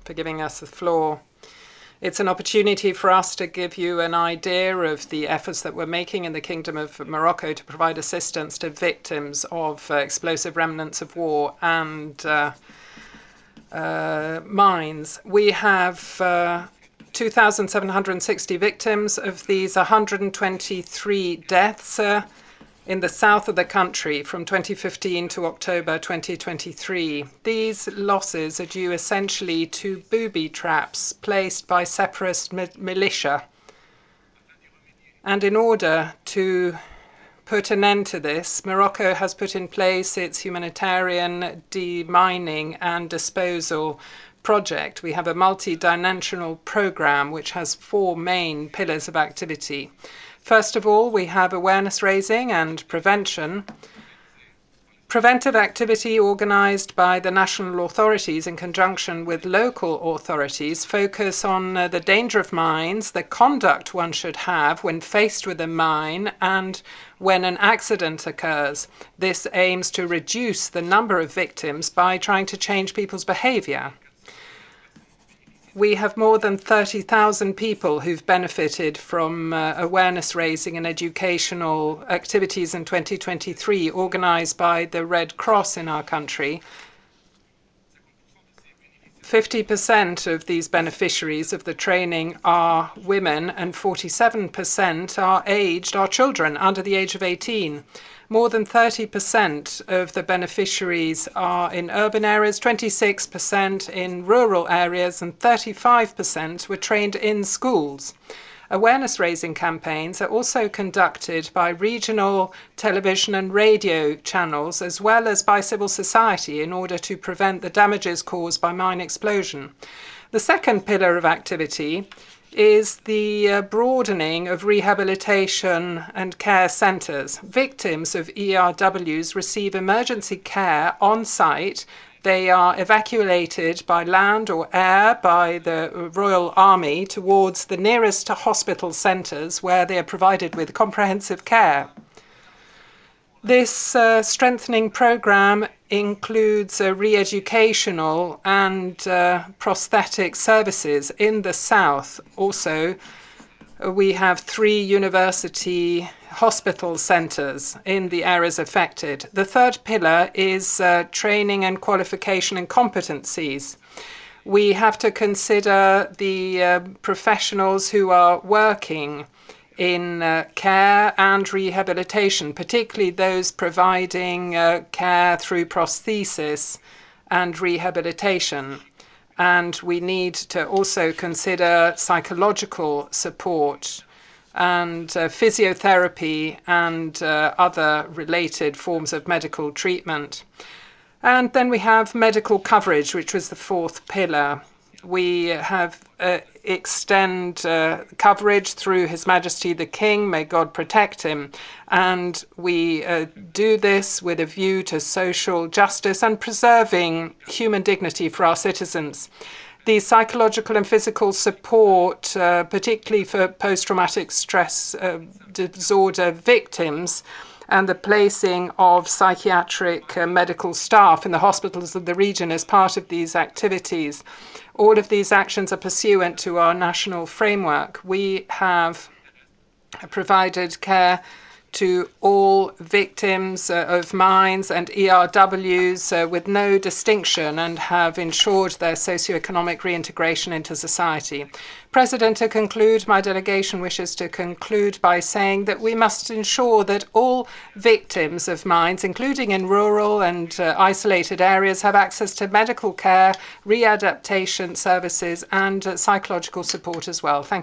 for giving us the floor. It's an opportunity for us to give you an idea of the efforts that we're making in the Kingdom of Morocco to provide assistance to victims of explosive remnants of war and mines. We have 2,760 victims. Of these, 123 deaths in the south of the country from 2015 to October 2023. These losses are due essentially to booby traps placed by separatist militia. And in order to put an end to this, Morocco has put in place its humanitarian demining and disposal project. We have a multi-dimensional program which has 4 main pillars of activity. First of all, we have awareness raising and prevention. Preventive activity organized by the national authorities in conjunction with local authorities focus on the danger of mines, the conduct one should have when faced with a mine, and when an accident occurs. This aims to reduce the number of victims by trying to change people's behavior. We have more than 30,000 people who've benefited from awareness raising and educational activities in 2023 organized by the Red Cross in our country. 50% of these beneficiaries of the training are women and 47% are children under the age of 18. More than 30% of the beneficiaries are in urban areas, 26% in rural areas, and 35% were trained in schools. Awareness-raising campaigns are also conducted by regional television and radio channels, as well as by civil society, in order to prevent the damages caused by mine explosion. The second pillar of activity is the broadening of rehabilitation and care centers. Victims of ERWs receive emergency care on site. They are evacuated by land or air by the Royal Army towards the nearest hospital centers where they are provided with comprehensive care. This strengthening program includes re-educational and prosthetic services in the south. Also, we have 3 university hospital centers in the areas affected. The third pillar is training and qualification and competencies. We have to consider the professionals who are working in care and rehabilitation, particularly those providing care through prosthesis and rehabilitation. And we need to also consider psychological support and physiotherapy and other related forms of medical treatment. And then we have medical coverage, which was the 4th pillar. We have extend coverage through His Majesty the King, may God protect him. And we do this with a view to social justice and preserving human dignity for our citizens. The psychological and physical support, particularly for post-traumatic stress disorder victims, and the placing of psychiatric medical staff in the hospitals of the region as part of these activities. All of these actions are pursuant to our national framework. We have provided care to all victims of mines and ERWs with no distinction and have ensured their socioeconomic reintegration into society. President, to conclude, my delegation wishes to conclude by saying that we must ensure that all victims of mines, including in rural and isolated areas, have access to medical care, readaptation services, and psychological support as well. Thank you.